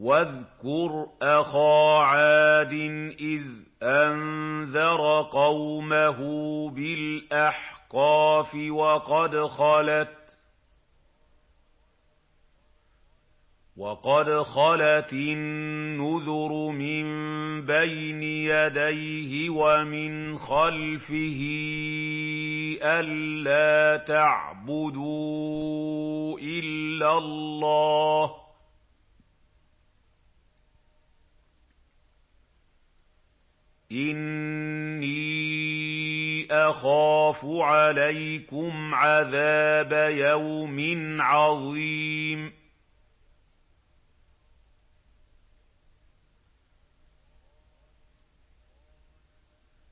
وَاذْكُرْ أَخَا عَادٍ إِذْ أَنذَرَ قَوْمَهُ بِالْأَحْقَافِ وَقَدْ خَلَتِ النُّذُرُ مِن بَيْنِ يَدَيْهِ وَمِنْ خَلْفِهِ أَلَّا تَعْبُدُوا إِلَّا اللَّهَ ۖ إِنِّي أَخَافُ عَلَيْكُمْ عَذَابَ يَوْمٍ عَظِيمٍ